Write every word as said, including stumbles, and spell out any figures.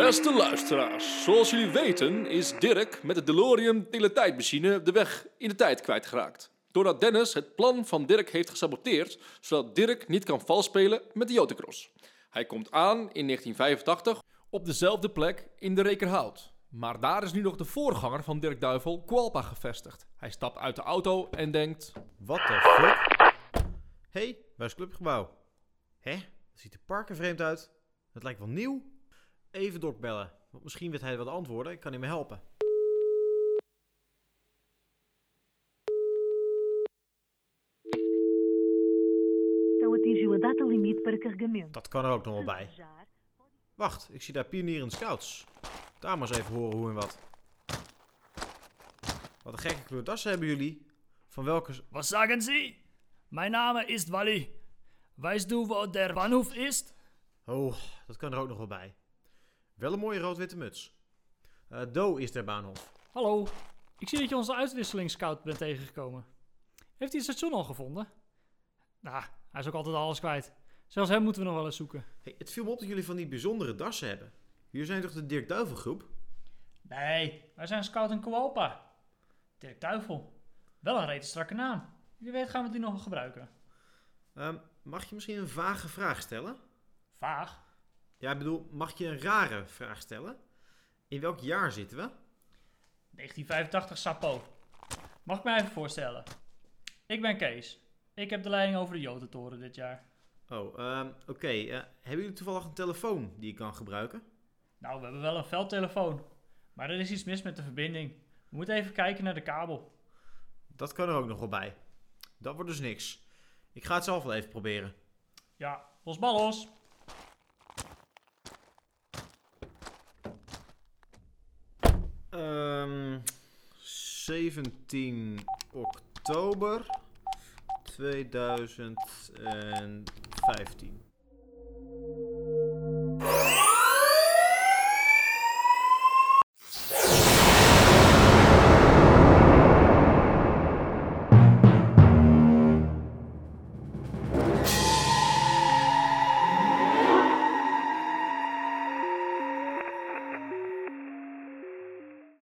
Beste luisteraars, zoals jullie weten is Dirk met de DeLorean teletijdmachine de weg in de tijd kwijtgeraakt. Doordat Dennis het plan van Dirk heeft gesaboteerd, zodat Dirk niet kan valspelen met de Jotacross. Hij komt aan in negentien vijfentachtig op dezelfde plek in de Rekerhout. Maar daar is nu nog de voorganger van Dirk Duivel, Qualpa, gevestigd. Hij stapt uit de auto en denkt... What the fuck? Hé, hey, waar is het clubgebouw? Hè? Dat ziet er parkenvreemd uit. Het lijkt wel nieuw. Even doorbellen, want misschien weet hij wat antwoorden. Ik kan hem helpen. Então atingiu a data limite para carregamento. Dat kan er ook nog wel bij. Wacht, ik zie daar Pionier en Scouts. Daar maar eens even horen hoe en wat. Wat een gekke kleurdassen hebben jullie. Van welke... Was sagen Sie? Mein Name ist Wally. Weißt du, wo der Bahnhof ist? Oh, dat kan er ook nog wel bij. Wel een mooie rood-witte muts. Uh, Do is der Bahnhof. Hallo, ik zie dat je onze uitwisselingsscout bent tegengekomen. Heeft hij het station al gevonden? Nou, hij is ook altijd alles kwijt. Zelfs hem moeten we nog wel eens zoeken. Hey, het viel me op dat jullie van die bijzondere dassen hebben. Jullie zijn toch de Dirk Duivel groep? Nee, wij zijn Scout en Qualpa. Dirk Duivel. Wel een rete strakke naam. Wie weet gaan we die nog wel gebruiken. Um, mag je misschien een vage vraag stellen? Vaag? Ja, ik bedoel, mag je een rare vraag stellen? In welk jaar zitten we? negentien vijfentachtig Sapo. Mag ik mij even voorstellen? Ik ben Kees. Ik heb de leiding over de Jodentoren dit jaar. Oh, um, oké. Okay. Uh, hebben jullie toevallig een telefoon die ik kan gebruiken? Nou, we hebben wel een veldtelefoon. Maar er is iets mis met de verbinding. We moeten even kijken naar de kabel. Dat kan er ook nog wel bij. Dat wordt dus niks. Ik ga het zelf wel even proberen. Ja, los ballos. Um, zeventien oktober tweeduizend vijftien.